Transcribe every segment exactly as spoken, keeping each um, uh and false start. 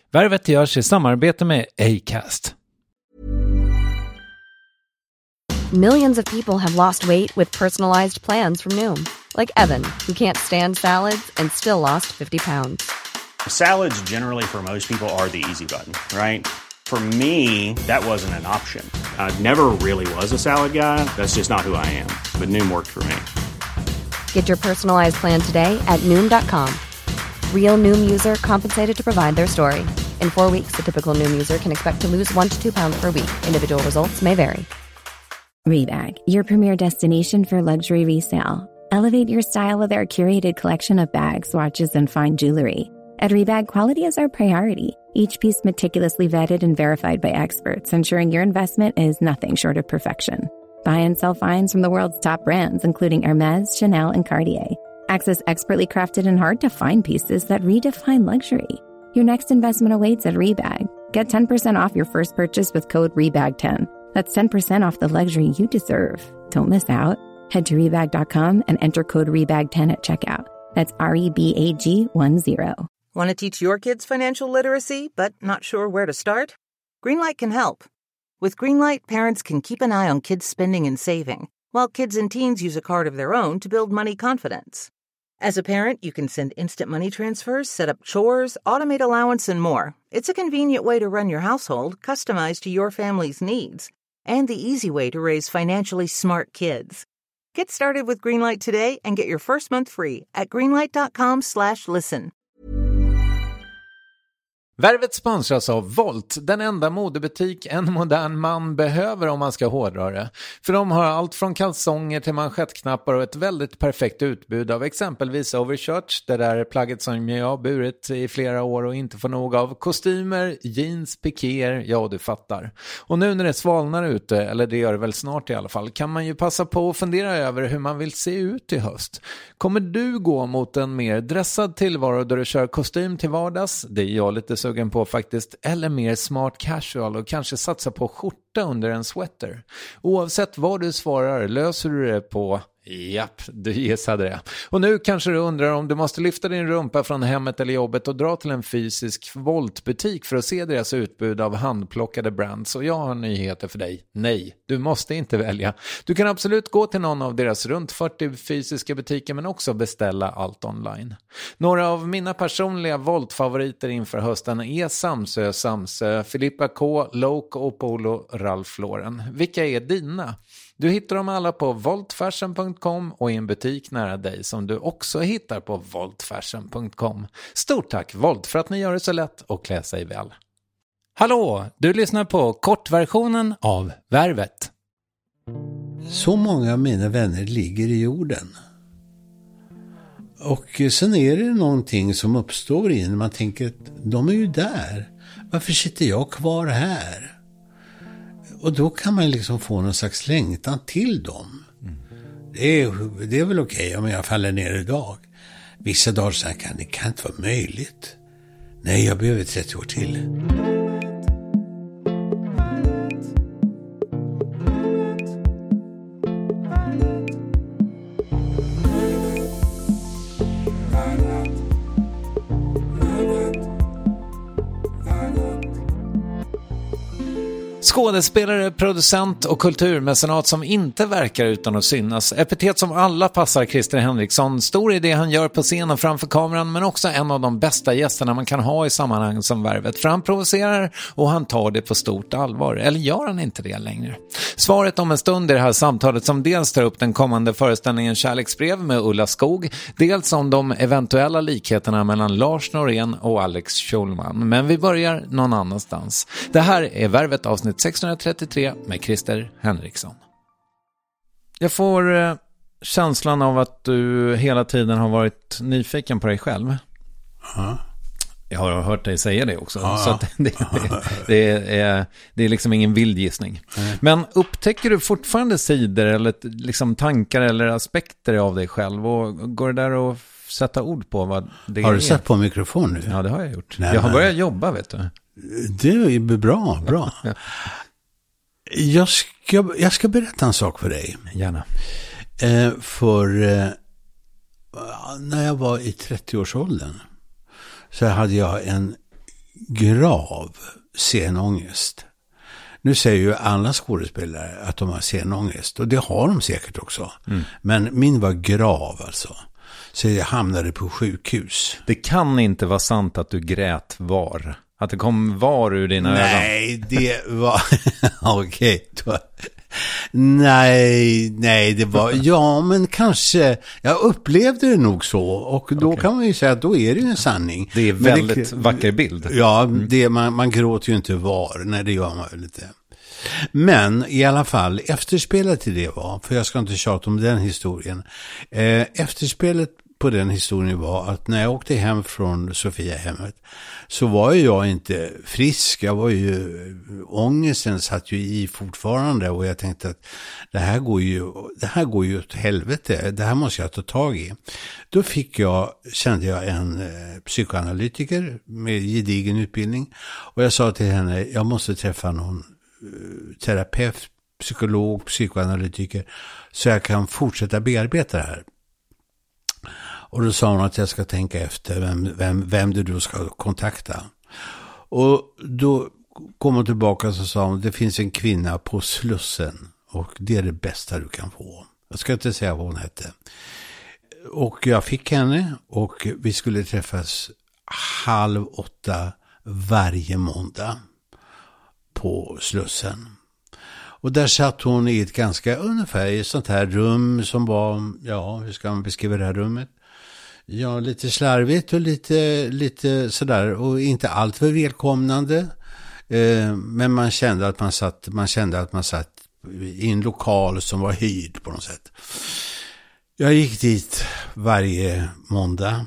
Värvet görs i samarbete med Acast. Millions of people have lost weight with personalized plans from Noom. Like Evan, who can't stand salads and still lost fifty pounds. Salads generally for most people are the easy button, right? For me, that wasn't an option. I never really was a salad guy. That's just not who I am. But Noom worked for me. Get your personalized plan today at Noom dot com. Real Noom user compensated to provide their story. In four weeks, the typical Noom user can expect to lose one to two pounds per week. Individual results may vary. Rebag, your premier destination for luxury resale. Elevate your style with our curated collection of bags, watches, and fine jewelry. At Rebag, quality is our priority. Each piece meticulously vetted and verified by experts, ensuring your investment is nothing short of perfection. Buy and sell finds from the world's top brands, including Hermes, Chanel, and Cartier. Access expertly crafted and hard-to-find pieces that redefine luxury. Your next investment awaits at Rebag. Get ten percent off your first purchase with code rebag ten. That's ten percent off the luxury you deserve. Don't miss out. Head to rebag dot com and enter code rebag ten at checkout. That's R E B A G one zero. Want to teach your kids financial literacy, but not sure where to start? Greenlight can help. With Greenlight, parents can keep an eye on kids' spending and saving, while kids and teens use a card of their own to build money confidence. As a parent, you can send instant money transfers, set up chores, automate allowance, and more. It's a convenient way to run your household, customized to your family's needs, and the easy way to raise financially smart kids. Get started with Greenlight today and get your first month free at greenlight dot com slash listen. Värvet sponsras av Volt, den enda modebutik en modern man behöver om man ska hårdra det. För de har allt från kalsonger till manschettknappar och ett väldigt perfekt utbud av exempelvis overshirts, det där plagget som jag har burit i flera år och inte får nog av, kostymer, jeans, pikéer, ja du fattar. Och nu när det svalnar ute, eller det gör det väl snart i alla fall, kan man ju passa på att fundera över hur man vill se ut i höst. Kommer du gå mot en mer dressad tillvaro där du kör kostym till vardags? Det är jag lite sugen på faktiskt, eller mer smart casual och kanske satsa på skjorta under en sweater. Oavsett vad du svarar löser du det på japp, du gissade det. Och nu kanske du undrar om du måste lyfta din rumpa från hemmet eller jobbet och dra till en fysisk Volt-butik för att se deras utbud av handplockade brands. Och jag har nyheter för dig. Nej, du måste inte välja. Du kan absolut gå till någon av deras runt fyrtio fysiska butiker men också beställa allt online. Några av mina personliga Volt-favoriter inför hösten är Samsö, Samsö, Filippa K, Loke och Polo, Ralph Lauren. Vilka är dina? Du hittar dem alla på volt fashion punkt com och i en butik nära dig som du också hittar på volt fashion punkt com. Stort tack Volt för att ni gör det så lätt att klä sig väl. Hallå, du lyssnar på kortversionen av Värvet. Så många av mina vänner ligger i jorden. Och sen är det någonting som uppstår i när man tänker att de är ju där. Varför sitter jag kvar här? Och då kan man liksom få någon slags längtan till dem. Mm. Det, är, det är väl okej okay om jag faller ner idag. Vissa dagar sen kan det kan inte vara möjligt. Nej, jag behöver trettio år till. Skådespelare, producent och kulturmecenat som inte verkar utan att synas. Epitet som alla passar Christer Henriksson. Stor i det han gör på scenen framför kameran, men också en av de bästa gästerna man kan ha i sammanhang som Värvet. För han provocerar och han tar det på stort allvar. Eller gör han inte det längre? Svaret om en stund i det här samtalet som dels tar upp den kommande föreställningen Kärleksbrev med Ulla Skog. Dels om de eventuella likheterna mellan Lars Norén och Alex Schulman. Men vi börjar någon annanstans. Det här är Värvet avsnitt sexhundratrettiotre med Christer Henriksson. Jag får eh, känslan av att du hela tiden har varit nyfiken på dig själv. Ja. Jag har hört dig säga det också. Ja. Så att det, det, det, är, det är liksom ingen vild gissning. Mm. Men upptäcker du fortfarande sidor eller liksom tankar eller aspekter av dig själv? Och går det där att sätta ord på vad det är? Har du satt på mikrofon nu? Ja, det har jag gjort. Nej, jag har men... börjat jobba, vet du. Det är bra, bra. Ja. Jag ska, jag ska berätta en sak för dig. Gärna. Eh, för eh, när jag var i trettioårsåldern så hade jag en grav scenångest. Nu säger ju alla skådespelare att de har scenångest, och det har de säkert också. Mm. Men min var grav alltså. Så jag hamnade på sjukhus. Det kan inte vara sant att du grät var. Att det kom var ur dina Nej, ögon. Nej, det var... Okej, okay. Nej, nej, det var... Ja, men kanske... Jag upplevde det nog så. Och då okay. kan man ju säga att då är det ju en sanning. Det är väldigt det, vacker bild. Ja, mm. det, man, man gråter ju inte var. Nej, det gör man väl inte. Men i alla fall, efterspelet till det var... För jag ska inte tjata om den historien. Eh, efterspelet på den historien var att när jag åkte hem från Sofiahemmet så var ju jag inte frisk. Jag var ju, ångesten satt ju i fortfarande, och jag tänkte att det här går ju, det här går ju åt helvete. Det här måste jag ta tag i. Då fick jag, kände jag en eh, psykoanalytiker med gedigen utbildning, och jag sa till henne, jag måste träffa någon eh, terapeut, psykolog, psykoanalytiker så jag kan fortsätta bearbeta det här. Och då sa hon att jag ska tänka efter vem, vem, vem du då ska kontakta. Och då kom hon tillbaka och så sa hon, det finns en kvinna på Slussen och det är det bästa du kan få. Jag ska inte säga vad hon hette. Och jag fick henne och vi skulle träffas halv åtta varje måndag på Slussen. Och där satt hon i ett ganska ungefär i ett sånt här rum som var, ja, hur ska man beskriva det här rummet? Ja, lite slarvigt och lite, lite sådär, och inte allt för välkomnande. Eh, men man kände att man satt, man kände att man satt i en lokal som var hyrd på något sätt. Jag gick dit varje måndag.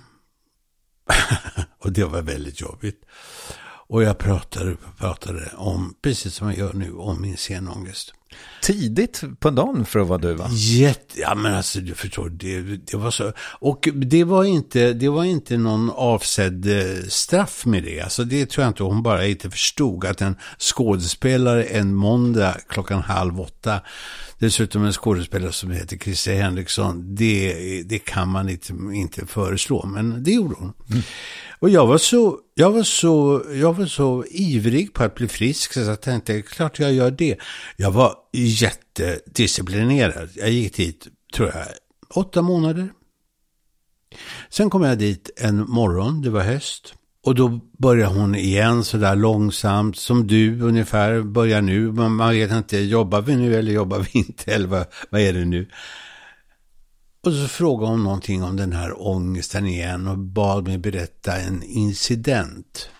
Och det var väldigt jobbigt. Och jag pratade, pratade om, precis som jag gör nu, om min scenångest. Tidigt på dagen för att vara du, va? Jätte, ja men alltså du förstår, det, det var så. Och det var inte, det var inte någon avsedd straff med det. Alltså det tror jag inte, hon bara inte förstod att en skådespelare en måndag klockan halv åtta, dessutom en skådespelare som heter Christer Henriksson, det, det kan man inte, inte föreslå, men det gjorde hon. Mm. Och jag var så, jag var så, jag var så ivrig på att bli frisk, så jag tänkte, klart jag gör det. Jag var jättedisciplinerad. Jag gick dit, tror jag, åtta månader. Sen kom jag dit en morgon, det var höst. Och då började hon igen så där långsamt, som du ungefär börjar nu. Man, man vet inte, jobbar vi nu eller jobbar vi inte, eller vad, vad är det nu? Och så frågade hon någonting om den här ångesten igen och bad mig berätta en incident.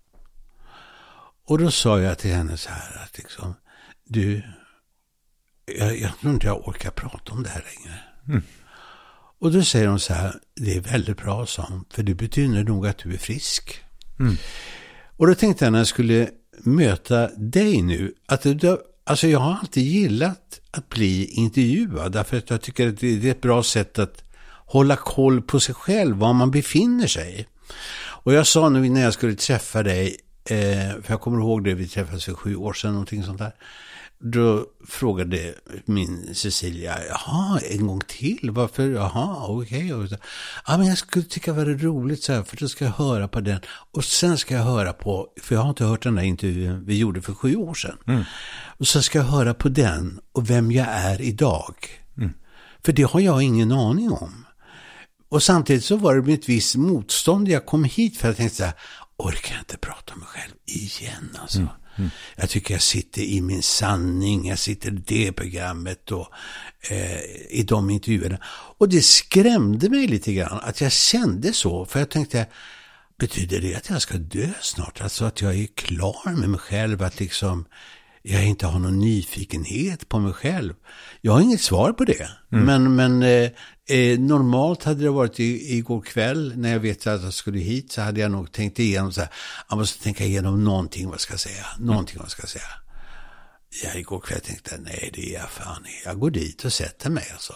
Och då sa jag till henne så här att liksom, du, jag, jag tror inte jag orkar prata om det här längre. Mm. Och då säger hon så här, det är väldigt bra, sa hon, för det betyder nog att du är frisk. Mm. Och då tänkte jag när jag skulle möta dig nu, att du, alltså jag har alltid gillat att bli intervjuad, därför att jag tycker att det är ett bra sätt att hålla koll på sig själv, var man befinner sig. Och jag sa nu när jag skulle träffa dig, eh, för jag kommer ihåg det, vi träffades för sju år sedan, någonting sånt där. Då frågade min Cecilia, jaha, en gång till, varför, jaha, okej. Okay. Ja, men jag skulle tycka det var roligt så här, för då ska jag höra på den. Och sen ska jag höra på, för jag har inte hört den där intervjun vi gjorde för sju år sedan. Mm. Och så ska jag höra på den och vem jag är idag. Mm. För det har jag ingen aning om. Och samtidigt så var det med ett visst motstånd jag kom hit, för jag tänkte så här, orkar jag inte prata om mig själv igen alltså. Mm. Mm. Jag tycker jag sitter i min sanning, jag sitter i det programmet och eh, i de intervjuerna. Och det skrämde mig lite grann att jag kände så, för jag tänkte, betyder det att jag ska dö snart? Alltså att jag är klar med mig själv, att liksom jag inte har någon nyfikenhet på mig själv. Jag har inget svar på det. Mm. Men, men eh, eh, normalt hade det varit i, igår kväll när jag vet att jag skulle hit, så hade jag nog tänkt igenom så här, jag måste tänka igenom någonting vad ska jag säga. Någonting vad ska jag säga. Jag igår kväll tänkte, nej det är fan, jag går dit och sätter mig alltså.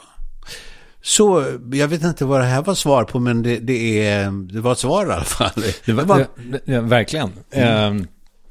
Så jag vet inte vad det här var svar på, men det, det, är, det var ett svar i alla fall. Det var, det var... Det, ja, verkligen. Mm. Um...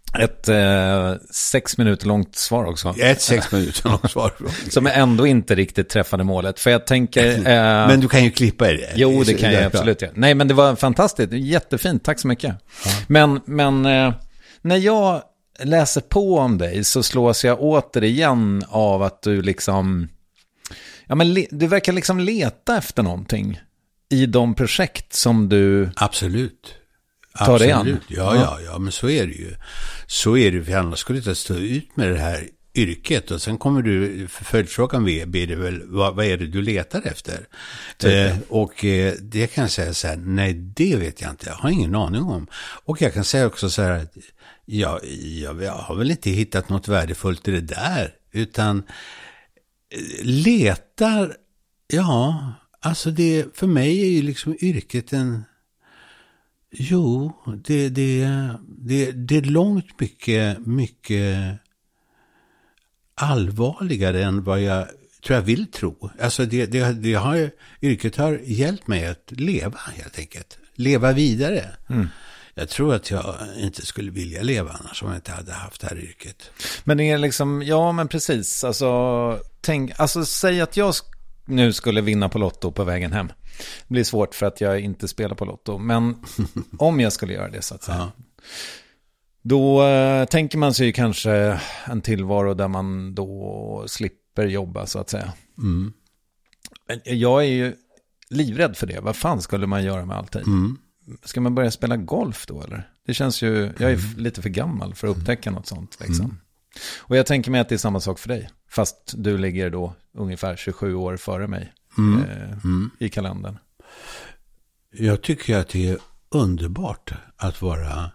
Ett eh, sex minuter långt svar också. Ett sex minuter långt svar. Som ändå inte riktigt träffade målet. För jag tänker... Eh, men du kan ju klippa i det. Jo, det kan jag absolut göra. Nej, men det var fantastiskt. Jättefint. Tack så mycket. Ja. Men, men eh, när jag läser på om dig så slås jag återigen av att du liksom... Ja, men le, du verkar liksom leta efter någonting i de projekt som du... Absolut. tar det an. Ja, ja, ja, men så är det ju. Så är det ju, för annars skulle du inte stå ut med det här yrket. Och sen kommer du, för följdfrågan blir det väl, vad, vad är det du letar efter? Eh, och eh, det kan jag säga så här, nej, det vet jag inte. Jag har ingen aning om. Och jag kan säga också så här, att jag, jag, jag har väl inte hittat något värdefullt i det där. Utan eh, letar, ja, alltså det, för mig är ju liksom yrket en... Jo, det, det, det, det är långt mycket, mycket allvarligare än vad jag tror jag vill tro. Alltså det, det, det har, yrket har hjälpt mig att leva helt enkelt. Leva vidare. Mm. Jag tror att jag inte skulle vilja leva annars om jag inte hade haft det här yrket. Men det är liksom, ja men precis. Alltså, tänk, alltså säg att jag nu skulle vinna på Lotto på vägen hem. Det blir svårt för att jag inte spelar på Lotto. Men om jag skulle göra det så att säga. Ja. Då äh, tänker man sig kanske en tillvaro där man då slipper jobba så att säga. Mm. Men jag är ju livrädd för det. Vad fan skulle man göra med alltid? Mm. Ska man börja spela golf då eller? Det känns ju, jag är mm. lite för gammal för att upptäcka något sånt liksom. Mm. Och jag tänker mig att det är samma sak för dig. Fast du ligger då ungefär tjugosju år före mig. Mm. Eh, mm. I kalendern. Jag tycker att det är underbart att vara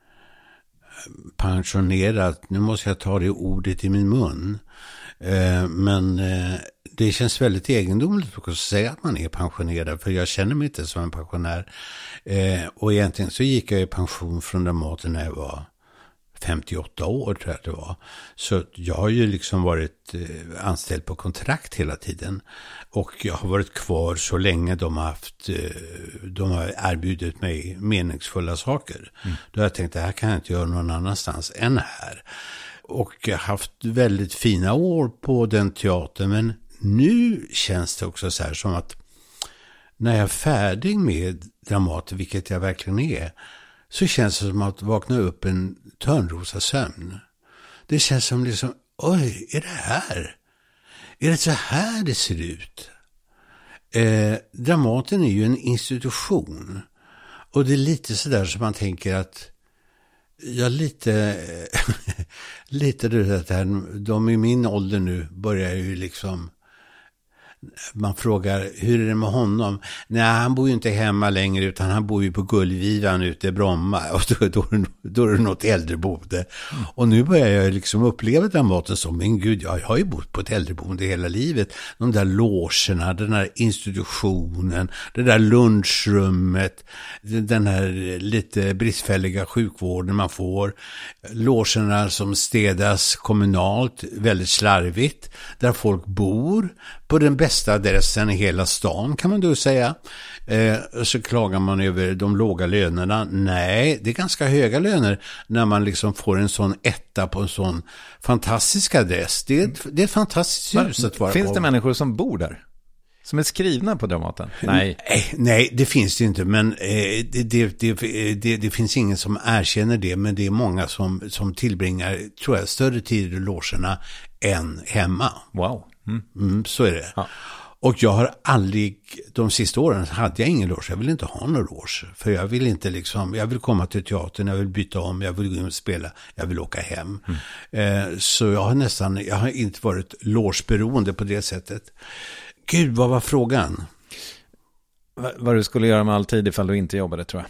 pensionerad. Nu måste jag ta det ordet i min mun. Eh, men eh, det känns väldigt egendomligt att säga att man är pensionerad. För jag känner mig inte som en pensionär. Eh, och egentligen så gick jag i pension från Dramaten när jag var femtioåtta år tror jag att det var. Så jag har ju liksom varit eh, anställd på kontrakt hela tiden. Och jag har varit kvar så länge de har haft, eh, de har erbjudit mig meningsfulla saker. Mm. Då har jag tänkt att det här kan jag inte göra någon annanstans än här. Och jag har haft väldigt fina år på den teatern. Men nu känns det också så här som att när jag är färdig med Dramaten, vilket jag verkligen är, så känns det som att vakna upp en törnrosa sömn. Det känns som liksom, oj, är det här? Är det så här det ser ut? Eh, Dramaten är ju en institution. Och det är lite sådär som man tänker att jag lite, lite det här, de i min ålder nu börjar ju liksom, man frågar, hur är det med honom? Nej, han bor ju inte hemma längre utan han bor ju på Gullvivan ute i Bromma. Och då, då, då är det något äldreboende. Mm. Och nu börjar jag liksom uppleva den maten som, men gud, jag har ju bott på ett äldreboende hela livet. De där logerna, den där institutionen, det där lunchrummet, den här lite bristfälliga sjukvården man får. Logerna som städas kommunalt, väldigt slarvigt, där folk bor på den bästa adressen i hela stan kan man då säga. Eh, så klagar man över de låga lönerna. Nej, det är ganska höga löner när man liksom får en sån etta på en sån fantastisk adress. Det är ett, det är ett fantastiskt hus att vara Finns på. det människor som bor där? Som är skrivna på Dramaten? Nej. Nej, nej det finns det inte. Men eh, det, det, det, det, det finns ingen som erkänner det. Men det är många som, som tillbringar, tror jag, större tid i logerna än hemma. Wow. Mm. Mm, så är det. Ja. Och jag har aldrig, de sista åren hade jag ingen loge. Jag vill inte ha någon loge. För jag vill inte liksom, jag vill komma till teatern, jag vill byta om, jag vill gå in och spela, jag vill åka hem. Mm. Eh, så jag har nästan, jag har inte varit logeberoende på det sättet. Gud, vad var frågan? V- vad du skulle göra med all tid ifall du inte jobbade, tror jag.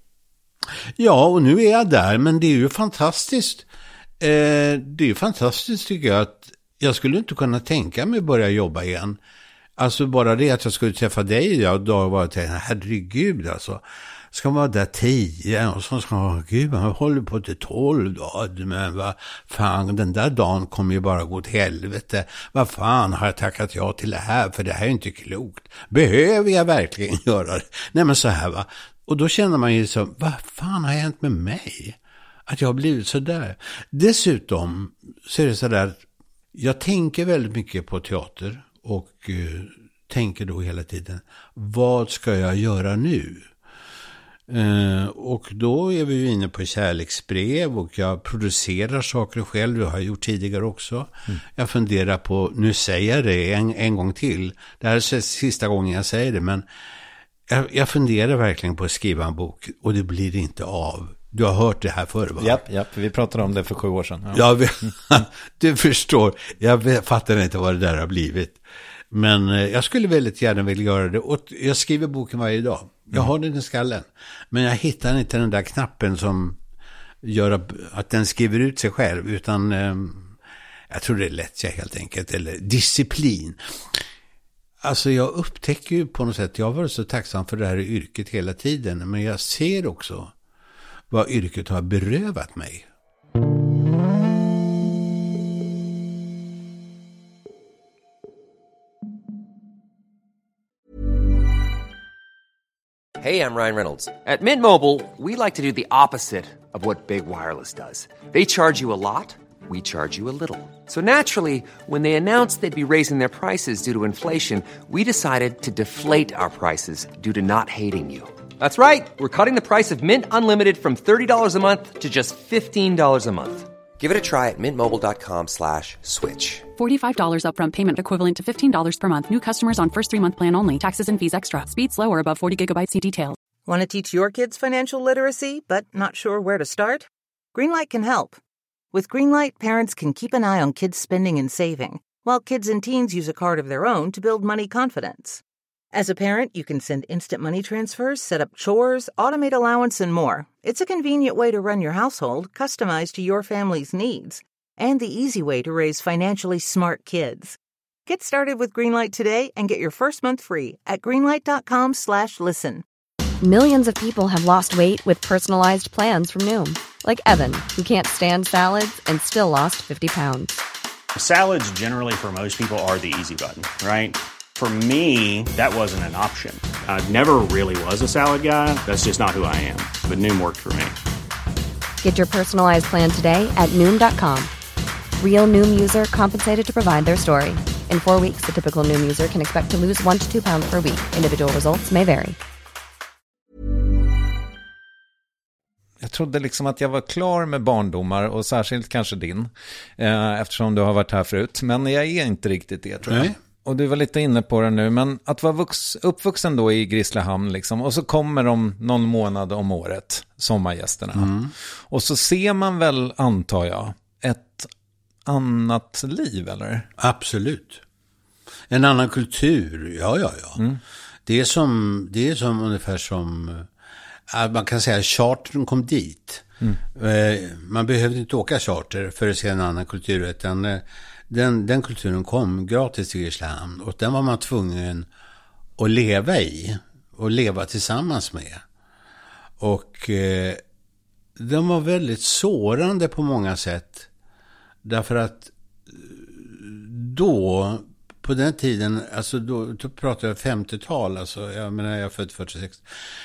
Ja, och nu är jag där, men det är ju fantastiskt. Eh, det är ju fantastiskt tycker jag att jag skulle inte kunna tänka mig börja jobba igen. Alltså bara det att jag skulle träffa dig ja, då var det herregud alltså. Ska man vara där tio och så ska man, gud man håller på till tolv då. Men vad fan, den där dagen kommer ju bara gå till helvete. Vad fan har jag tackat ja till det här? För det här är inte klokt. Behöver jag verkligen göra det? Nej men så här va. Och då känner man ju så, vad fan har hänt med mig? att jag har blivit så där. Dessutom så är det så där, jag tänker väldigt mycket på teater och uh, tänker då hela tiden, vad ska jag göra nu? Uh, och då är vi ju inne på kärleksbrev och jag producerar saker själv, det har jag gjort tidigare också. Mm. Jag funderar på, nu säger jag det en, en gång till, det här är sista gången jag säger det, men jag, jag funderar verkligen på att skriva en bok och det blir inte av. Du har hört det här förr, va? Japp, japp, vi pratade om det för sju år sedan. Ja, ja du förstår, jag fattar inte vad det där har blivit. Men jag skulle väldigt gärna vilja göra det. Och jag skriver boken varje dag. Jag har den i skallen. Men jag hittar inte den där knappen som gör att den skriver ut sig själv. Utan eh, jag tror det är lätt sig helt enkelt. Eller disciplin. Alltså jag upptäcker ju på något sätt. Jag har varit så tacksam för det här yrket hela tiden. Men jag ser också vad yrket har berövat mig. Hey, I'm Ryan Reynolds. At Mint Mobile, we like to do the opposite of what Big Wireless does. They charge you a lot, we charge you a little. So naturally, when they announced they'd be raising their prices due to inflation, we decided to deflate our prices due to not hating you. That's right. We're cutting the price of Mint Unlimited from thirty dollars a month to just fifteen dollars a month. Give it a try at mintmobile.com slash switch. forty-five dollars upfront payment equivalent to fifteen dollars per month. New customers on first three-month plan only. Taxes and fees extra. Speed slower above forty gigabytes per detail. Want to teach your kids financial literacy but not sure where to start? Greenlight can help. With Greenlight, parents can keep an eye on kids' spending and saving, while kids and teens use a card of their own to build money confidence. As a parent, you can send instant money transfers, set up chores, automate allowance, and more. It's a convenient way to run your household, customized to your family's needs, and the easy way to raise financially smart kids. Get started with Greenlight today and get your first month free at greenlight.com slash listen. Millions of people have lost weight with personalized plans from Noom. Like Evan, who can't stand salads and still lost fifty pounds. Salads generally for most people are the easy button, right? For me, that wasn't an option. I never really was a salad guy. That's just not who I am. But Noom worked for me. Get your personalized plan today at Noom dot com. Real Noom user compensated to provide their story. In four weeks, the typical Noom user can expect to lose one to two pounds per week. Individual results may vary. Jag trodde liksom att jag var klar med barndomar och särskilt kanske din. Eh, eftersom du har varit här förut. Men jag är inte riktigt det, tror jag. Nej. Och du var lite inne på det nu, men att vara vux, uppvuxen då i Grisslehamn liksom, och så kommer de någon månad om året, sommargästerna. Mm. Och så ser man väl, antar jag, ett annat liv, eller? Absolut. En annan kultur, ja, ja, ja. Mm. Det är som, det är som ungefär som, man kan säga chartern kom dit. Mm. Man behövde inte åka charter för att se en annan kultur, utan Den, den kulturen kom gratis till Grisslehamn och den var man tvungen att leva i och leva tillsammans med. Och eh, den var väldigt sårande på många sätt, därför att då, på den tiden, alltså då, då pratade jag femtiotal, alltså jag menar jag är född fyrtiosex.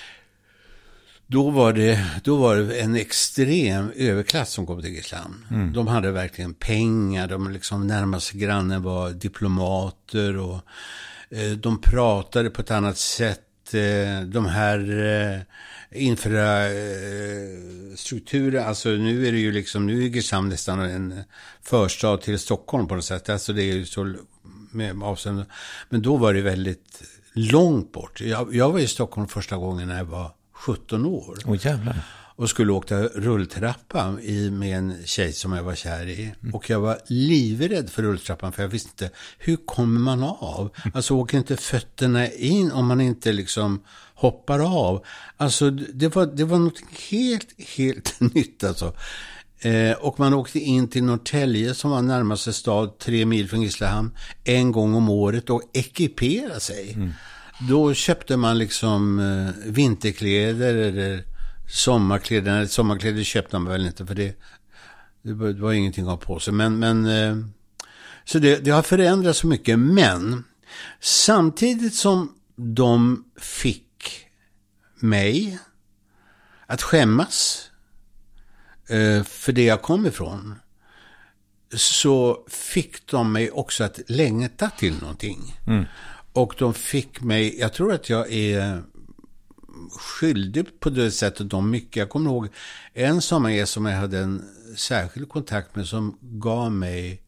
Då var, det, då var det en extrem överklass som kom till Grisslehamn. Mm. De hade verkligen pengar. De liksom närmaste grannen var diplomater. Och eh, de pratade på ett annat sätt. Eh, de här eh, infrastrukturen. Eh, alltså nu är det ju liksom, nu är Grisslehamn nästan en förstad till Stockholm på något sätt. Alltså det är ju så med avstånd. Men då var det väldigt långt bort. Jag, jag var i Stockholm första gången när jag var sjutton år. Åh jävlar. Och skulle åka rulltrappa i, med en tjej som jag var kär i. Mm. Och jag var livrädd för rulltrappan, för jag visste inte, hur kommer man av? Mm. Alltså åker inte fötterna in om man inte liksom hoppar av. Alltså det var, det var något helt, helt nytt alltså. Eh, och man åkte in till Norrtälje som var närmaste stad, tre mil från Grisslehamn, en gång om året och ekipera sig. Mm. Då köpte man liksom eh, vinterkläder eller sommarkläder. Sommarkläder köpte man väl inte, för det, det, var, det var ingenting att ha på sig. Men, men, eh, så det, det har förändrats så mycket. Men samtidigt som de fick mig att skämmas eh, för det jag kom ifrån, så fick de mig också att längta till någonting. Mm. Och de fick mig, jag tror att jag är skyldig på det sättet de mycket. Jag kommer ihåg en sommargäst som jag hade en särskild kontakt med, som gav mig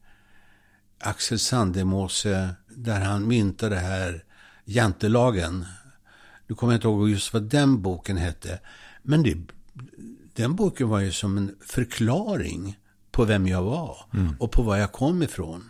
Axel Sandemose, där han myntade det här jantelagen. Du kommer inte ihåg just vad den boken hette, men det, den boken var ju som en förklaring på vem jag var mm. och på var jag kom ifrån.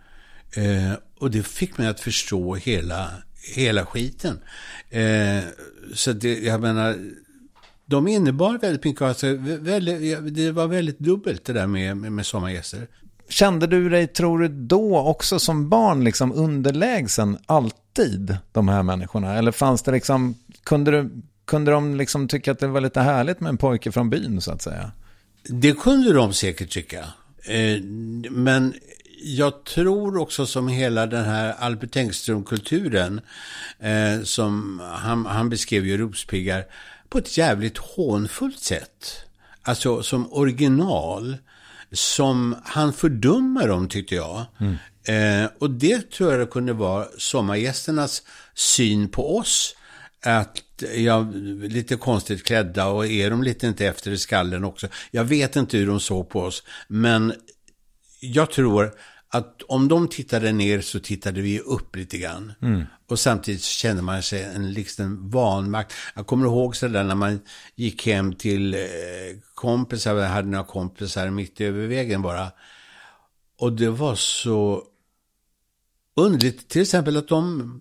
Eh, och det fick mig att förstå hela, hela skiten. Eh, så det, jag menar, de innebar väldigt mycket, alltså, väldigt, det var väldigt dubbelt det där med, med, med sommargäster. Kände du dig, tror du, då också som barn liksom underlägsen alltid, de här människorna? Eller fanns det liksom, kunde, du, kunde de liksom tycka att det var lite härligt med en pojke från byn, så att säga? Det kunde de säkert tycka. Eh, men jag tror också, som hela den här Albert Engström-kulturen eh, som han, han beskrev ju Rospiggar på ett jävligt hånfullt sätt. Alltså som original, som han fördummar dem, tyckte jag. Mm. Eh, och det tror jag det kunde vara sommargästernas syn på oss. Att jag lite konstigt klädda, och är de lite inte efter i skallen också. Jag vet inte hur de såg på oss, men jag tror att om de tittade ner så tittade vi upp lite grann. Mm. Och samtidigt kände man sig en liksom vanmakt. Jag kommer ihåg så där när man gick hem till eh, kompisar, jag hade några kompisar mitt över vägen bara. Och det var så underligt, till exempel att de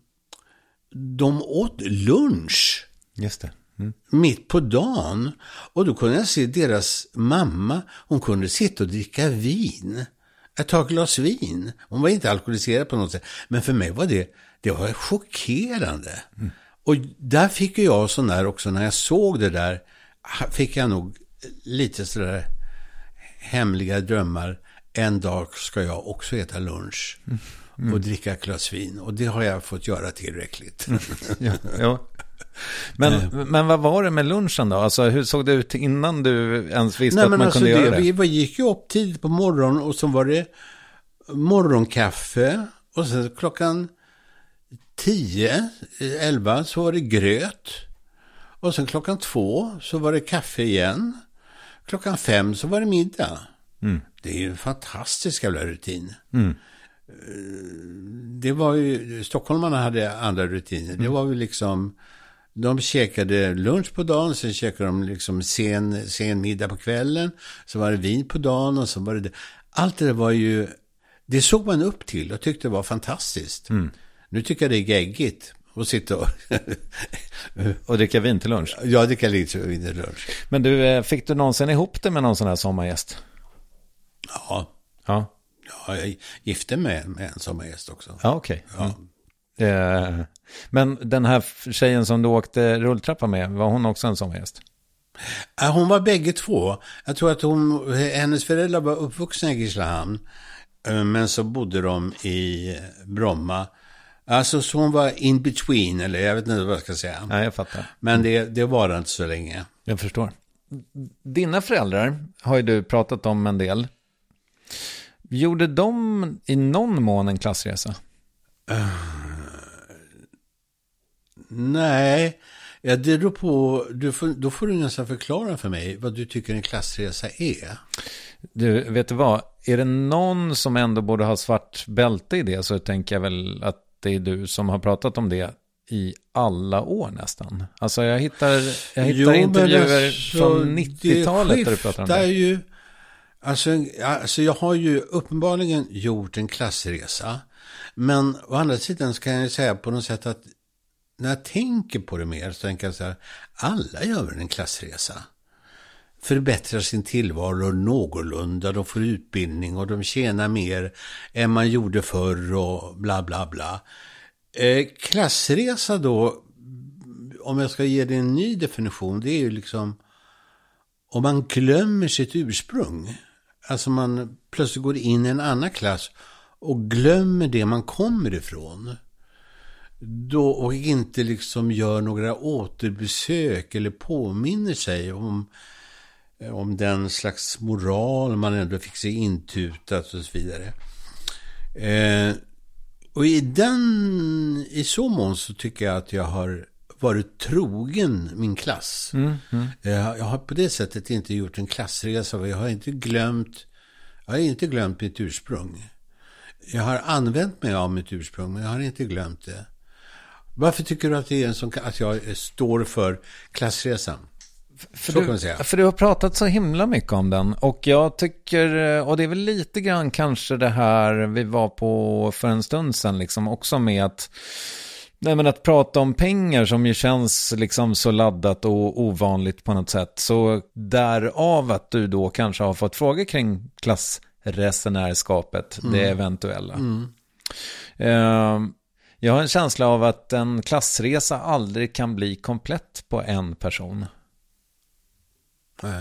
de åt lunch. Just det. Mm. Mitt på dagen. Och då kunde jag se deras mamma, hon kunde sitta och dricka vin. Ett tag glas vin. Hon var inte alkoholiserad på något sätt. Men för mig var det, det var chockerande. Mm. Och där fick jag sån där också, när jag såg det där, fick jag nog lite sådär hemliga drömmar. En dag ska jag också äta lunch. Mm. Mm. Och dricka ett glas vin. Och det har jag fått göra tillräckligt. Mm. Ja, ja. Men, men vad var det med lunchen då? Alltså, hur såg det ut innan du ens visste Nej, att man alltså kunde det, göra det? Vi gick ju upp tidigt på morgonen, och så var det morgonkaffe. Och sen klockan tio, elva så var det gröt. Och sen klockan två så var det kaffe igen. Klockan fem så var det middag. Mm. Det är ju en fantastisk jävla rutin. Mm. Det var ju, stockholmarna hade andra rutiner. Mm. Det var ju liksom, de käkade lunch på dagen, sen käkade de liksom sen, sen middag på kvällen, så var det vin på dagen, och så var det, allt det där var ju, det såg man upp till och tyckte det var fantastiskt. Mm. Nu tycker jag det är geggigt att sitta och och dricka vin till lunch. Ja, dricka lite vin till lunch. Men du, fick du någonsin ihop det med någon sån här sommargäst? Ja. Ja. Ja, jag gifte mig med en sommargäst också. Ja, okej. Okay. Ja. Mm. Eh, men den här tjejen som du åkte rulltrappa med, var hon också en sommargäst? Ja, hon var bägge två. Jag tror att hon, hennes föräldrar var uppvuxna i Grisslehamn, men så bodde de i Bromma. Alltså så hon var in between, eller jag vet inte vad jag ska säga. Ja, jag fattar. Men det, det var inte så länge. Jag förstår. Dina föräldrar har ju du pratat om en del. Gjorde de i någon mån en klassresa? Uh, nej, ja, det beror på, du får, då får du nästan förklara för mig vad du tycker en klassresa är. Du, vet du vad? Är det någon som ändå borde ha svart bälte i det, så tänker jag väl att det är du som har pratat om det i alla år nästan. Alltså jag hittar, jag hittar jo, intervjuer alltså, från nittiotalet där du pratar om det. Ju, alltså, alltså jag har ju uppenbarligen gjort en klassresa, men å andra sidan så kan jag säga på något sätt att när jag tänker på det mer så tänker jag så här, alla gör en klassresa. Förbättrar sin tillvaro någorlunda, de får utbildning och de tjänar mer än man gjorde förr och bla bla bla. Eh, klassresa då, om jag ska ge det en ny definition, det är ju liksom om man glömmer sitt ursprung. Alltså man plötsligt går in i en annan klass och glömmer det man kommer ifrån. Då, och inte liksom gör några återbesök eller påminner sig om om den slags moral man ändå fick sig intutat och så vidare. Eh, och i den, i så mån så tycker jag att jag har varit trogen min klass. Mm, mm. Jag, jag har på det sättet inte gjort en klassresa. Jag har inte glömt, jag har inte glömt mitt ursprung. Jag har använt mig av mitt ursprung, men jag har inte glömt det. Varför tycker du att, det är en som, att jag står för klassresan? För du, för du har pratat så himla mycket om den. Och jag tycker, och det är väl lite grann kanske det här vi var på för en stund sedan, liksom också med att, nej, men att prata om pengar som ju känns liksom så laddat och ovanligt på något sätt. Så därav att du då kanske har fått frågor kring klassresenärskapet, mm. det eventuella. Mm. Uh, jag har en känsla av att en klassresa aldrig kan bli komplett på en person. Nej.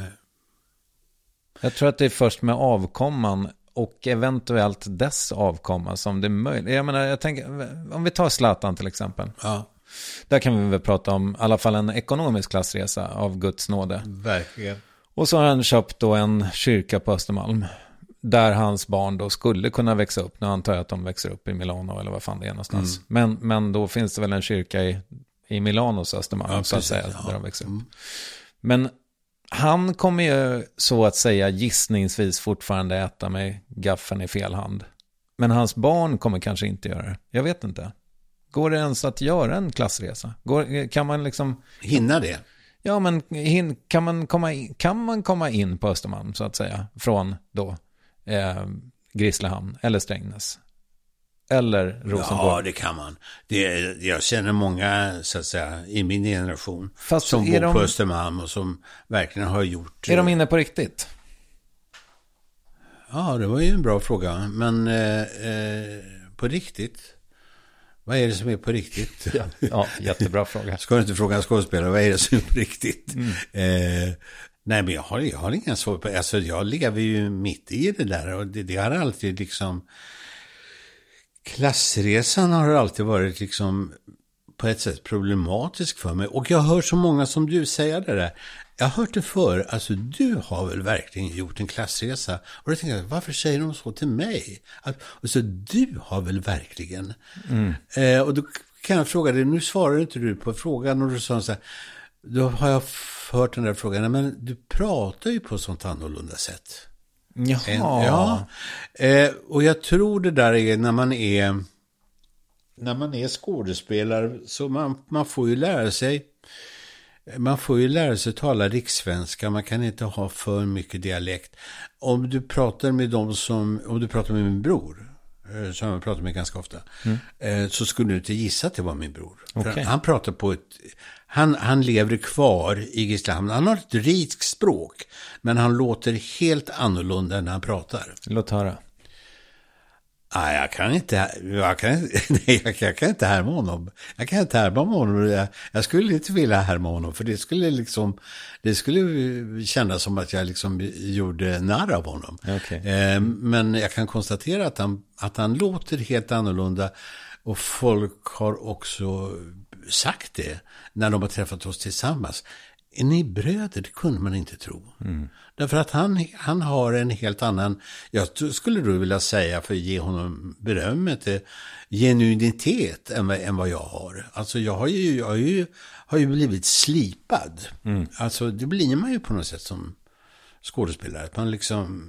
Jag tror att det är först med avkomman och eventuellt dess avkomma som det är möjligt. Jag menar, jag tänker, om vi tar Zlatan till exempel. Ja. Där kan vi väl prata om i alla fall en ekonomisk klassresa av Guds nåde. Verkligen. Och så har han köpt då en kyrka på Östermalm där hans barn då skulle kunna växa upp. Nu antar jag att de växer upp i Milano eller vad fan det är någonstans. Mm. Men, men då finns det väl en kyrka i, i Milanos Östermalm, ja, så att säga, ja. Där de växer upp. Mm. Men han kommer ju så att säga gissningsvis fortfarande äta med gaffeln i fel hand. Men hans barn kommer kanske inte göra det. Jag vet inte. Går det ens att göra en klassresa? Går, kan man liksom... Hinna det? Ja, men hin, kan, man komma in, kan man komma in på Östermalm så att säga från då eh, Grisslehamn eller Strängnäs? Eller Rosenborg. Ja, det kan man. Det, jag känner många så att säga i min generation Fast som bor de, på Östermalm och som verkligen har gjort... Är de inne på riktigt? Ja, det var ju en bra fråga. Men eh, eh, på riktigt? Vad är det som är på riktigt? Ja, ja, jättebra fråga. Ska du inte fråga en skådespelare, vad är det som är på riktigt? Mm. Eh, nej, men jag har, jag har inga svar på... Alltså, jag lever ju mitt i det där och det, det har alltid liksom... Klassresan har alltid varit liksom på ett sätt problematisk för mig. Och jag hör så många som du säger det där. Jag har hört det för, alltså du har väl verkligen gjort en klassresa. Och då tänker jag, varför säger de så till mig? Att, och så du har väl verkligen. Mm. Eh, och då kan jag fråga dig, nu svarar inte du på frågan. Och du sa så här, då har jag hört den där frågan. Men du pratar ju på sånt annorlunda sätt. Jaha. En, ja. Eh, och jag tror det där är när man är när man är skådespelare så man, man får ju lära sig man får ju lära sig tala rikssvenska. Man kan inte ha för mycket dialekt. Om du pratar med dem som om du pratar med min bror som jag pratar med ganska ofta mm. eh, så skulle du inte gissa att det var min bror. Okay. Han pratar på ett Han, han lever kvar i Grisslehamn. Han har ett rikt språk, men han låter helt annorlunda när han pratar. Låt höra. Nej, jag kan inte, jag kan, nej, jag, jag kan inte härma honom. Jag kan inte härma honom. Jag, jag skulle inte vilja härma honom, för det skulle liksom, det skulle kännas som att jag liksom gjorde narr av honom. Okay. Eh, men jag kan konstatera att han, att han låter helt annorlunda, och folk har också sagt det när de har träffat oss tillsammans. Är ni bröder? Det kunde man inte tro. Mm. Därför att han, han har en helt annan, jag skulle då vilja säga, för att ge honom berömmet, genuinitet än, än vad jag har. Alltså jag har ju, jag har ju, har ju blivit slipad. Mm. Alltså det blir man ju på något sätt som skådespelare. Att man liksom...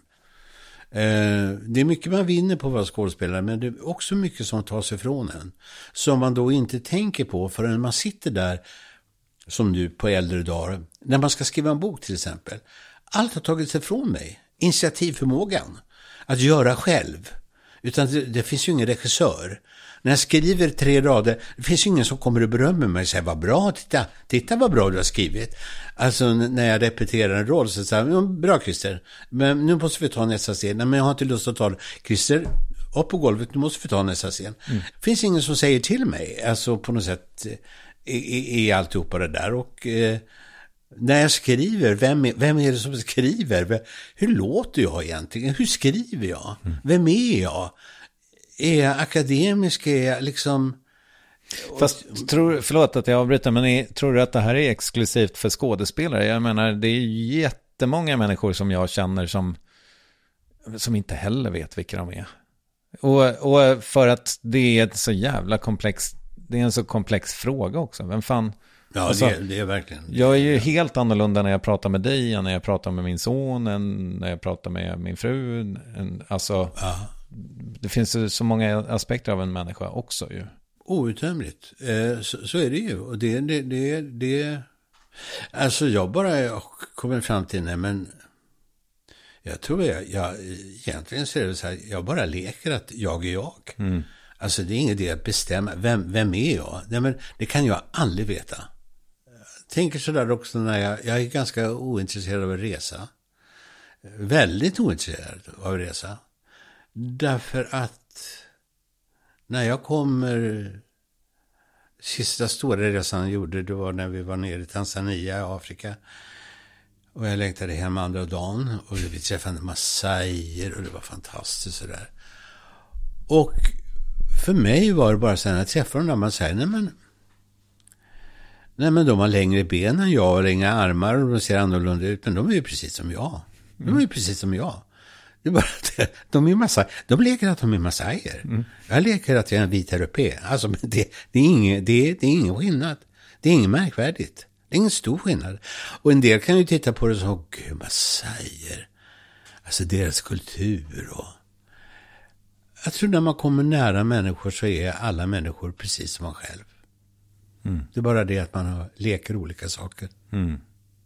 Eh, det är mycket man vinner på att vara skådespelare, men det är också mycket som tas ifrån en. Som man då inte tänker på förrän man sitter där, som nu på äldre dagar, när man ska skriva en bok till exempel. Allt har tagits ifrån mig. Initiativförmågan. Att göra själv. Utan det, det finns ju ingen regissör. När jag skriver tre rader, det finns ju ingen som kommer att berömma mig och säga, vad bra, titta, titta vad bra du har skrivit. Alltså när jag repeterar en roll så säger jag, bra Christer, men nu måste vi ta nästa scen. Nej, men jag har inte lust att ta det. Christer, upp på golvet, nu måste vi ta nästa scen. Mm. Det finns ingen som säger till mig, alltså på något sätt i, i alltihopa det där. Och eh, när jag skriver, vem är, vem är det som skriver? Hur låter jag egentligen? Hur skriver jag? Mm. Vem är jag? Är jag akademisk? Är jag liksom... Fast, tror, förlåt att jag avbryter, men är, tror du att det här är exklusivt för skådespelare? Jag menar, det är jättemånga människor som jag känner som, som inte heller vet vilka de är. Och, och för att det är ett så jävla komplex, det är en så komplex fråga också. Vem fan... Ja, alltså, det, det är verkligen... Jag är ju helt annorlunda när jag pratar med dig än när jag pratar med min son, än när jag pratar med min fru. En, alltså, ja. Det finns ju så många aspekter av en människa också ju. Outtömligt. Eh, så, så är det ju. Och det, det, det, det... Alltså jag bara kommer fram till, nej men... Jag tror jag, jag egentligen ser det så här, jag bara leker att jag är jag. Mm. Alltså det är inget det att bestämma, vem, vem är jag? Nej, men det kan jag aldrig veta. Jag tänker sådär också när jag, jag är ganska ointresserad av att resa. Väldigt ointresserad av att resa. Därför att när jag kommer, sista stora resan jag gjorde, det var när vi var nere i Tanzania i Afrika. Och jag längtade hem andra dagen och vi träffade massaier och det var fantastiskt sådär. Och för mig var det bara så när jag träffade dem där man säger, nej men, nej men de har längre ben än jag och längre armar och de ser annorlunda ut, men de är ju precis som jag. De är ju precis som jag. Det är bara att de är massa, de leker att de är massaier. Mm. Jag leker att jag är en vit europé. Alltså det, det, är ingen, det, det är ingen skillnad. Det är inget märkvärdigt. Det är ingen stor skillnad. Och en del kan ju titta på det som, gud, massaier. Alltså deras kultur och... Jag tror när man kommer nära människor så är alla människor precis som man själv. Mm. Det är bara det att man har, leker olika saker. Mm.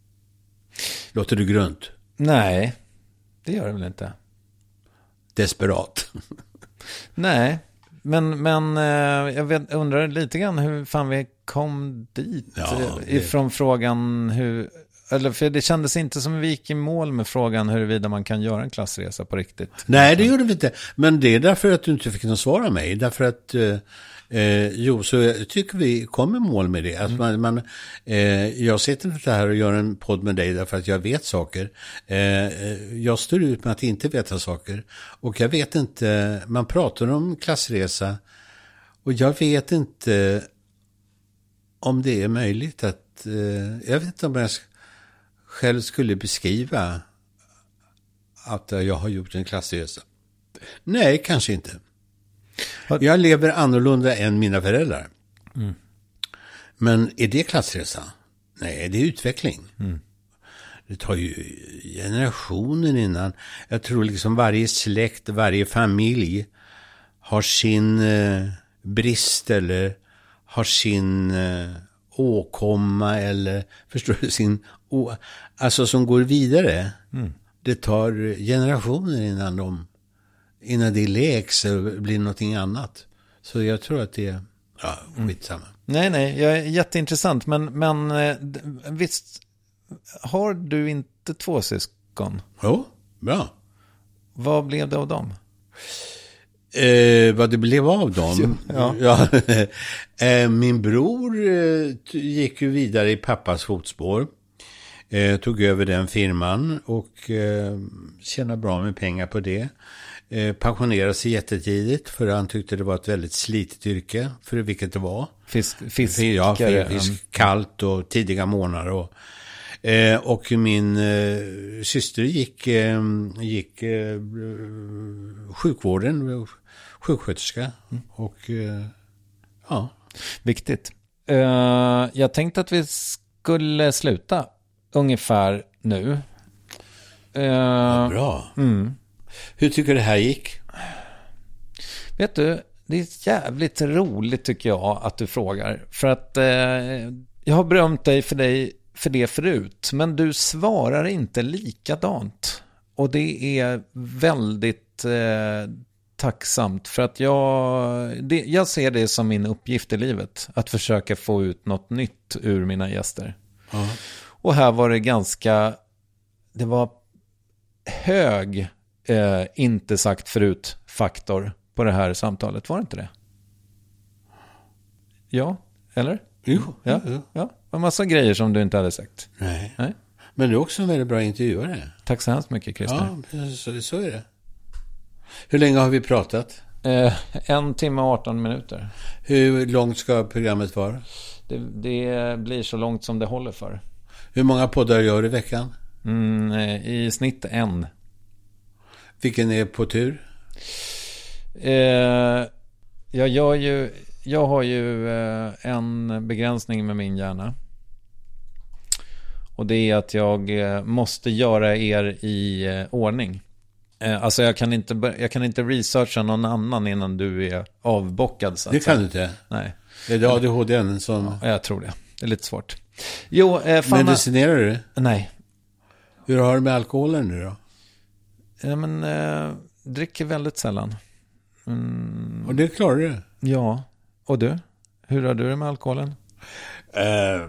Låter du grunt? Nej, det gör det väl inte. Desperat. Nej, men, men jag vet, undrar lite grann hur fan vi kom dit. Ja, det... Ifrån frågan hur... Eller för det kändes inte som vi gick i mål med frågan huruvida man kan göra en klassresa på riktigt. Nej, det gjorde vi inte. Men det är därför att du inte fick någon svar av mig. Därför att, eh, jo, så jag tycker vi kom i mål med det. Alltså man, man, eh, jag sitter inte här och gör en podd med dig därför att jag vet saker. Eh, jag står ut med att inte veta saker. Och jag vet inte, man pratar om klassresa. Och jag vet inte om det är möjligt att, eh, jag vet inte om jag ska själv skulle beskriva att jag har gjort en klassresa. Nej, kanske inte. Jag lever annorlunda än mina föräldrar. Mm. Men är det klassresa? Nej, det är utveckling. Mm. Det tar ju generationer innan. Jag tror liksom varje släkt, varje familj har sin eh, brist eller har sin eh, åkomma eller förstår du sin å, alltså som går vidare. Mm. Det tar generationer innan de innan det läks och blir någonting annat. Så jag tror att det är ja, skitsamma. Mm. Nej, nej, jag är jätteintressant men, men visst har du inte två syskon? Jo, bra. Vad blev det av dem? Eh, vad det blev av dem? Ja. Ja. eh, min bror eh, gick ju vidare i pappas fotspår. Eh, tog över den firman och eh, tjänade bra med pengar på det. Eh, pensionerade sig jättetidigt för han tyckte det var ett väldigt slitigt yrke, för vilket det var. Fisk, fiskare. Ja, fisk, kallt och tidiga månader. Och, eh, och min eh, syster gick, eh, gick eh, sjukvården, sjuksköterska. Mm. Och eh, ja. Viktigt. Uh, jag tänkte att vi skulle sluta ungefär nu. Uh, ja, bra. Mm. Hur tycker du det här gick? Vet du, det är jävligt roligt tycker jag att du frågar. För att eh, jag har berömt dig för, dig för det förut. Men du svarar inte likadant. Och det är väldigt eh, tacksamt. För att jag, det, jag ser det som min uppgift i livet. Att försöka få ut något nytt ur mina gäster. Uh-huh. Och här var det ganska... Det var hög... Eh, inte sagt förut faktor på det här samtalet, var det inte det? Ja, eller? Jo, ja, jo. Ja, en massa grejer som du inte hade sagt. Nej. Nej. Men du är också en väldigt bra intervjuare. Tack så hemskt mycket, Christer. Ja, så, så är det. Hur länge har vi pratat? Eh, en timme och arton minuter. Hur långt ska programmet vara? Det, det blir så långt som det håller för. Hur många poddar gör du i veckan? Mm, i snitt en. Vilken är på tur? Eh, jag, gör ju, jag har ju eh, en begränsning med min hjärna. Och det är att jag eh, måste göra er i eh, ordning. Eh, alltså jag kan, inte, jag kan inte researcha någon annan innan du är avbockad. Så det kan du inte? Nej. Är det A D H D som... Ja, jag tror det. Det är lite svårt. Jo, eh, fan, medicinerar du? Nej. Hur har du med alkoholen nu då? Ja, men eh, dricker väldigt sällan. Mm. Och det klarar du? Ja. Och du? Hur har du det med alkoholen? Uh,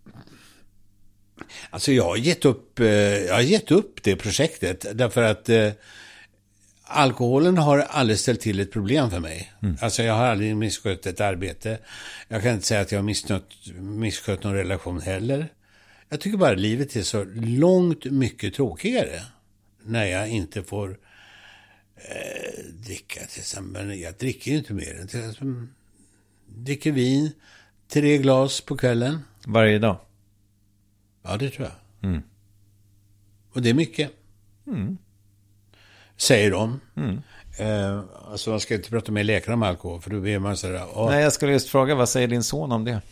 alltså jag har gett upp, uh, jag har gett upp det projektet. Därför att uh, alkoholen har aldrig ställt till ett problem för mig. Mm. Alltså jag har aldrig misskött ett arbete. Jag kan inte säga att jag har misskött, misskött någon relation heller. Jag tycker bara att livet är så långt mycket tråkigare när jag inte får eh, dricka till exempel. Jag dricker ju inte mer än till exempel, dricker vin, tre glas på kvällen. Varje dag? Ja, det tror jag. Mm. Och det är mycket. Mm. Säger de. Mm. Eh, alltså man ska inte prata med läkare om alkohol, för då blir man sådär. Åh. Nej, jag skulle just fråga, vad säger din son om det?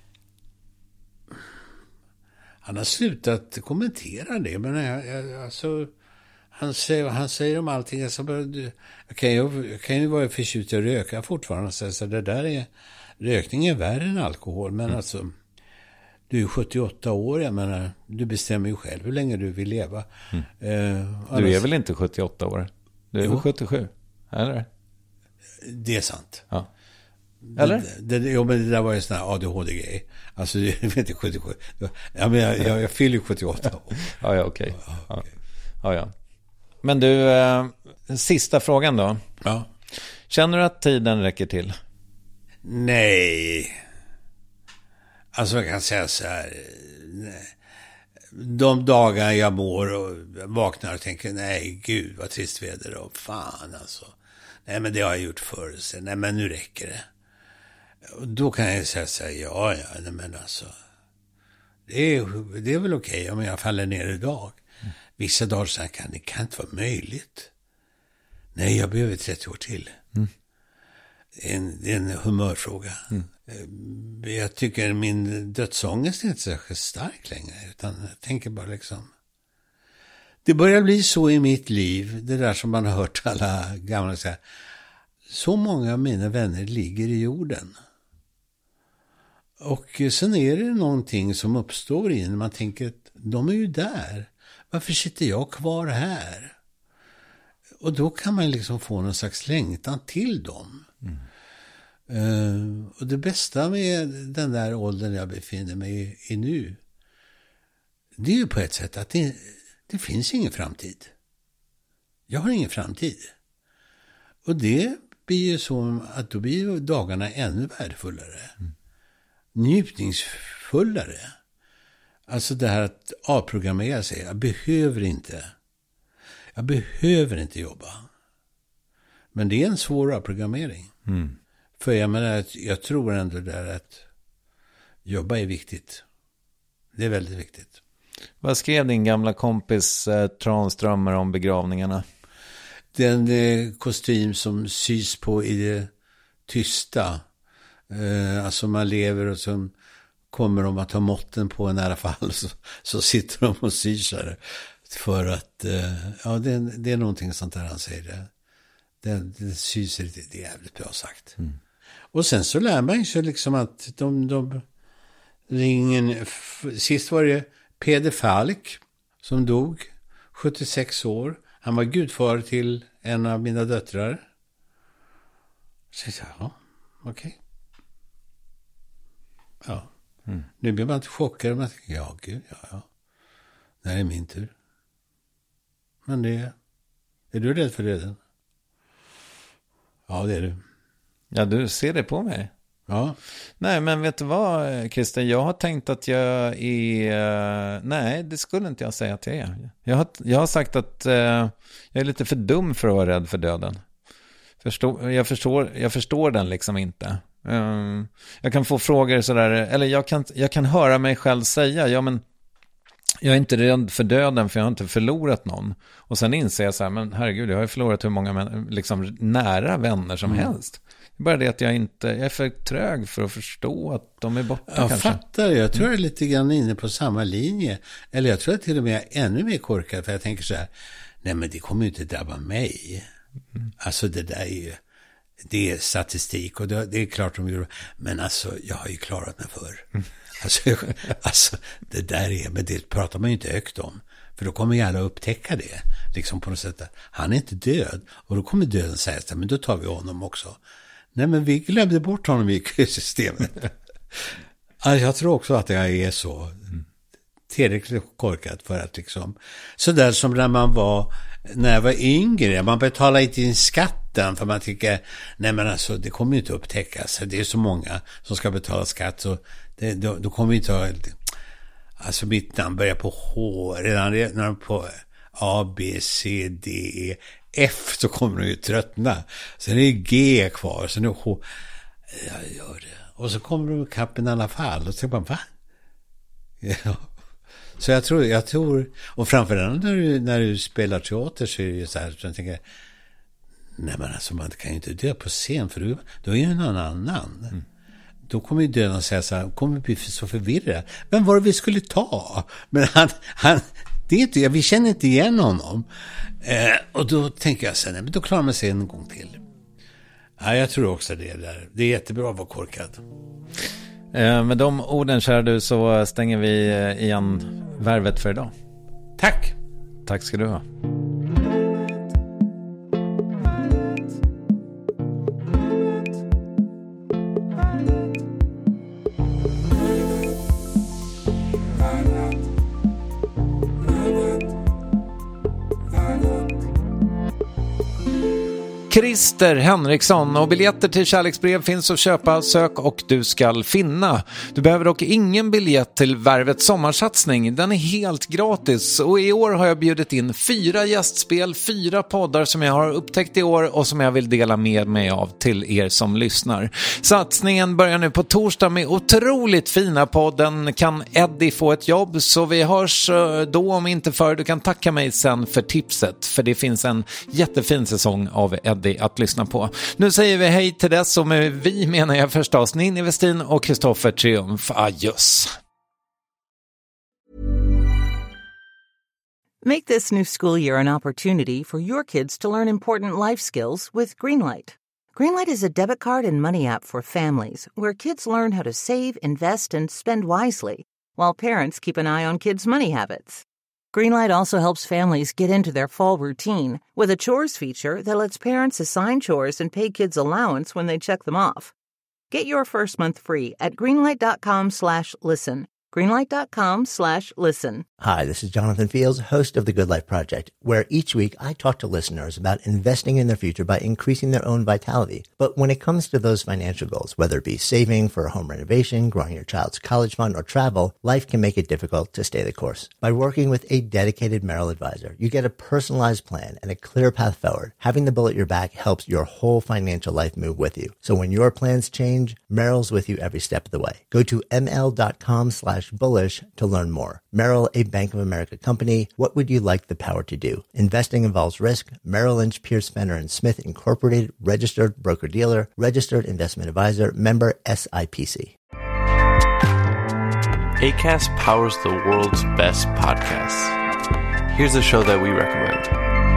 Han har slutat kommentera det, men jag, jag, alltså, han, säger, han säger om allting. Alltså, bara, du, jag, kan ju, jag kan ju vara förtjust i att röka fortfarande. Så, så det där är, rökning är värre än alkohol, men mm. alltså, du är sjuttioåtta år, jag menar, du bestämmer ju själv hur länge du vill leva. Mm. Eh, annars... Du är väl inte sjuttioåtta år? Du är jo. väl sjuttiosju, eller? Det är sant. Ja. Eller? Det, det, jo, men det där var ju en sån här A D H D-grej. Alltså, jag vet inte, sjuttiosju. Ja, men jag, jag, jag fyller ju sjuttioåtta år. Ja, ja, okej. Okay. Ja, okay. Ja, ja. Men du, eh, sista frågan då. Ja. Känner du att tiden räcker till? Nej. Alltså, jag kan säga så här. Nej. De dagar jag mår och vaknar och tänker, nej, gud, vad trist väder och fan, alltså. Nej, men det har jag gjort förr. Så, nej, men nu räcker det. Och då kan jag säga så här, ja, ja, nej, men alltså. Det är, det är väl okej okay om jag faller ner idag. Mm. Vissa dagar så här, kan det kan inte vara möjligt. Nej, jag behöver trettio år till. Mm. Det, är en, det är en humörfråga. Mm. Jag tycker min dödsångest är inte särskilt stark längre. Utan jag tänker bara liksom. Det börjar bli så i mitt liv. Det där som man har hört alla gamla säga. Så många av mina vänner ligger i jorden. Och sen är det någonting som uppstår i när man tänker att de är ju där. Varför sitter jag kvar här? Och då kan man liksom få någon slags längtan till dem. Mm. Uh, och det bästa med den där åldern jag befinner mig i, i nu, det är ju på ett sätt att det, det finns ingen framtid. Jag har ingen framtid. Och det blir ju så att då blir ju dagarna ännu värdefullare. Mm. Njutningsfullare. Alltså det här att avprogrammera sig. Jag behöver inte. Jag behöver inte jobba. Men det är en svår avprogrammering. Mm. För jag menar, jag tror ändå där att jobba är viktigt. Det är väldigt viktigt. Vad skrev din gamla kompis eh, Tranströmer om begravningarna? Den eh, kostym som sys på i det tysta. Eh, alltså man lever och så kommer de att ta måtten på en i alla fall. Så, så sitter de och syr för att, eh, ja det, det är någonting sånt där han säger det. Det, det syser, det, det är jävligt bra sagt. Mm. Och sen så lär man sig liksom att de, de ringen, sist var det Peder Falk som dog, sjuttiosex år. Han var gudfar till en av mina döttrar. Så jag, ja, okej. Okay. Ja. Mm. Nu blir man inte chockad. Man tänker, ja, gud, ja, ja. Det här är min tur. Men det, är du rädd för döden? Ja, det är du. Ja, du ser det på mig. Ja. Nej, men vet du vad, Christer? Jag har tänkt att jag är... Nej, det skulle inte jag säga att jag är. Jag har, jag har sagt att uh, jag är lite för dum för att vara rädd för döden. Förstår, jag, förstår, jag förstår den liksom inte. Um, jag kan få frågor sådär... Eller jag kan, jag kan höra mig själv säga, ja men... jag är inte rädd för döden för jag har inte förlorat någon. Och sen inser jag så här, men herregud, jag har ju förlorat hur många män, liksom, nära vänner som mm. helst. Bara det att jag inte, jag är för trög för att förstå att de är borta. Jag kanske. fattar, jag tror jag är lite grann inne på samma linje. Eller jag tror att till och med jag är ännu mer korkad, för jag tänker så här, nej men det kommer ju inte drabba mig. Mm. Alltså det där är ju, det är statistik och det, det är klart de gör, men alltså jag har ju klarat mig förr. Mm. Alltså, alltså det där är, men det pratar man ju inte högt om. För då kommer ju alla upptäcka det. Liksom på något sätt. Han är inte död. Och då kommer döden säga, men då tar vi honom också. Nej, men vi glömde bort honom i systemet. Alltså, jag tror också att jag är så tillräckligt korkat för att liksom, så där som när man var, när jag var yngre, man betalar inte in skatten för man tycker, nej men alltså det kommer ju inte upptäckas. Det är så många som ska betala skatt, så det, då, då kommer vi inte att, alltså mitt namn börjar på H, redan när på A, B, C, D, E, F, så kommer de ju tröttna. Sen är det G kvar, sen är det H. Jag gör det. Och så kommer de kappen i alla fall. Och så bara, va? Ja. Så jag tror, jag tror, och framförallt när du, när du spelar teater så är det ju så här, så jag tänker, nej men alltså man kan ju inte dö på scen, för då, då är ju någon annan. Mm. Då kommer ju döden säga så här, kommer bli så förvirrad. Men vad vi skulle ta? Men han, han det är inte, vi känner inte igen honom. Eh, och då tänker jag så här, nej men då klarar man sig en gång till. Ja, jag tror också det där. Det är jättebra att vara korkad. Eh, med de orden, kära du, så stänger vi igen värvet för idag. Tack! Tack ska du ha. Christer Henriksson, och biljetter till kärleksbrev finns att köpa, sök och du skall finna. Du behöver dock ingen biljett till Värvets sommarsatsning, den är helt gratis, och i år har jag bjudit in fyra gästspel, fyra poddar som jag har upptäckt i år och som jag vill dela med mig av till er som lyssnar. Satsningen börjar nu på torsdag med otroligt fina podden Kan Eddie få ett jobb, så vi hörs då om inte för. Du kan tacka mig sen för tipset, för det finns en jättefin säsong av Eddie att lyssna på. Nu säger vi hej till dess, och med vi menar jag förstås Ninni Westin och Kristoffer Triumf. Adjöss. Make this new school year an opportunity for your kids to learn important life skills with Greenlight. Greenlight is a debit card and money app for families where kids learn how to save, invest, and spend wisely, while parents keep an eye on kids' money habits. Greenlight also helps families get into their fall routine with a chores feature that lets parents assign chores and pay kids allowance when they check them off. Get your first month free at greenlight.com slash listen. Greenlight.com slash listen. Hi, this is Jonathan Fields, host of The Good Life Project, where each week I talk to listeners about investing in their future by increasing their own vitality. But when it comes to those financial goals, whether it be saving for a home renovation, growing your child's college fund, or travel, life can make it difficult to stay the course. By working with a dedicated Merrill advisor, you get a personalized plan and a clear path forward. Having the bull at your back helps your whole financial life move with you. So when your plans change, Merrill's with you every step of the way. Go to ml.com slash bullish to learn more. Merrill, a Bank of America company. What would you like the power to do? Investing involves risk. Merrill Lynch, Pierce, Fenner and Smith Incorporated, registered broker-dealer, registered investment advisor, member S I P C. Acast powers the world's best podcasts. Here's a show that we recommend.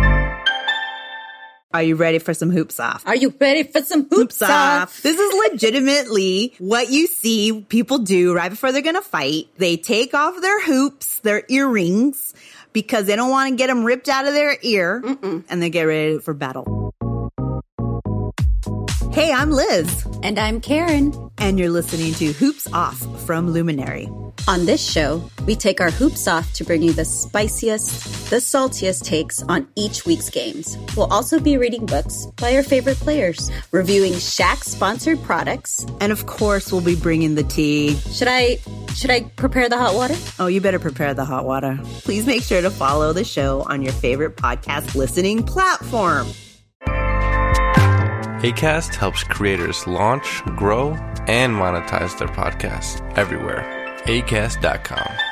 Are you ready for some hoops off? Are you ready for some hoops, hoops off? off? This is legitimately what you see people do right before they're going to fight. They take off their hoops, their earrings, because they don't want to get them ripped out of their ear, Mm-mm. and they get ready for battle. Hey, I'm Liz. And I'm Karen. And you're listening to Hoops Off from Luminary. On this show, we take our hoops off to bring you the spiciest, the saltiest takes on each week's games. We'll also be reading books by our favorite players, reviewing Shaq-sponsored products. And of course, we'll be bringing the tea. Should I, should I prepare the hot water? Oh, you better prepare the hot water. Please make sure to follow the show on your favorite podcast listening platform. Acast helps creators launch, grow, and monetize their podcasts everywhere. acast dot com.